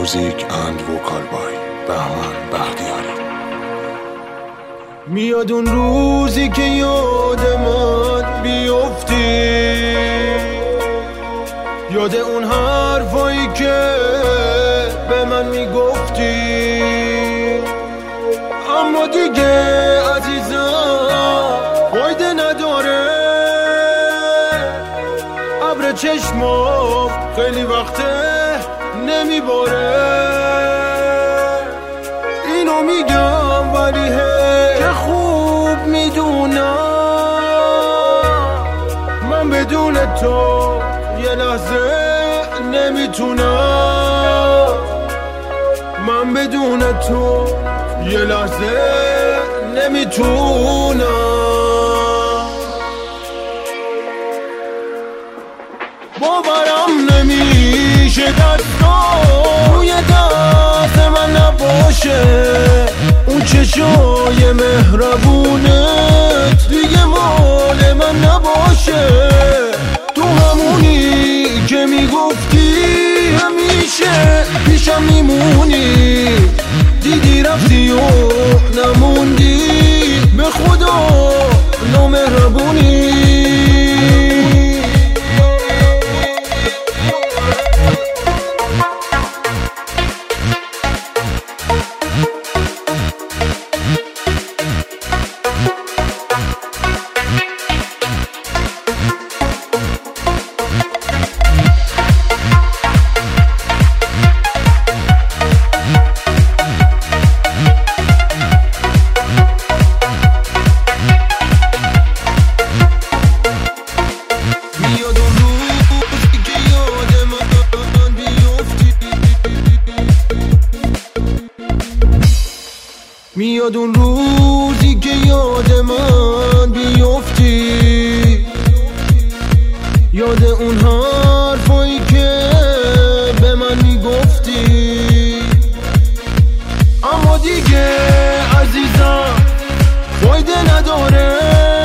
موزیک اند وکال بای بهمن بختیاری. میاد اون روزی که یاد من بیفتی، یاد اون حرفایی که به من میگفتی، اما دیگه عزیزم فایده نداره. ابر چشمام خیلی وقته نمیباره. اینو میگم ولی که خوب میدونم من بدون تو یه لحظه نمیتونم. من بدون تو یه لحظه نمیتونم. باورم نمیشه دستا روی دست من نباشه. اون چشای مهربونت دیگه مال من نباشه. تو همونی که میگفتی همیشه پیشم میمونی، دیدی رفتی و نموندی، به خدا نامهربونی. میاد اون روزی که یاد من بیفتی، یاد اون حرفایی که به من میگفتی، اما دیگه عزیزم فایده نداره.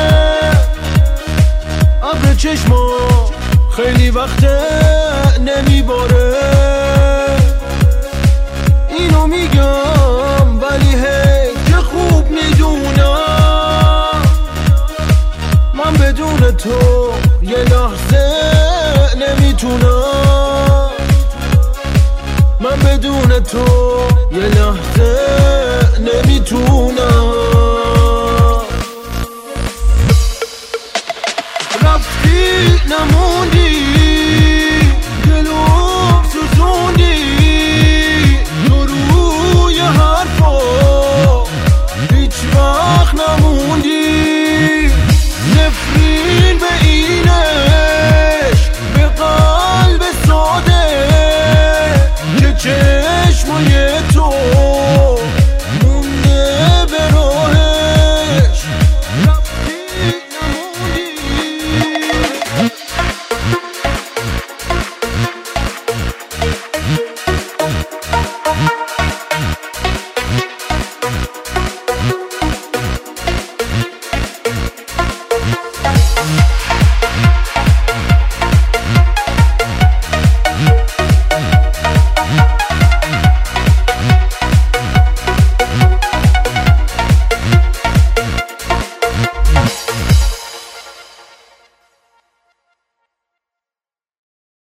ابر چشما خیلی وقته نمیباره. اینو میگم ولی خوب میدونم من بدون تو یه لحظه نمیتونم. من بدون تو یه لحظه نمیتونم. رفتی نموندی،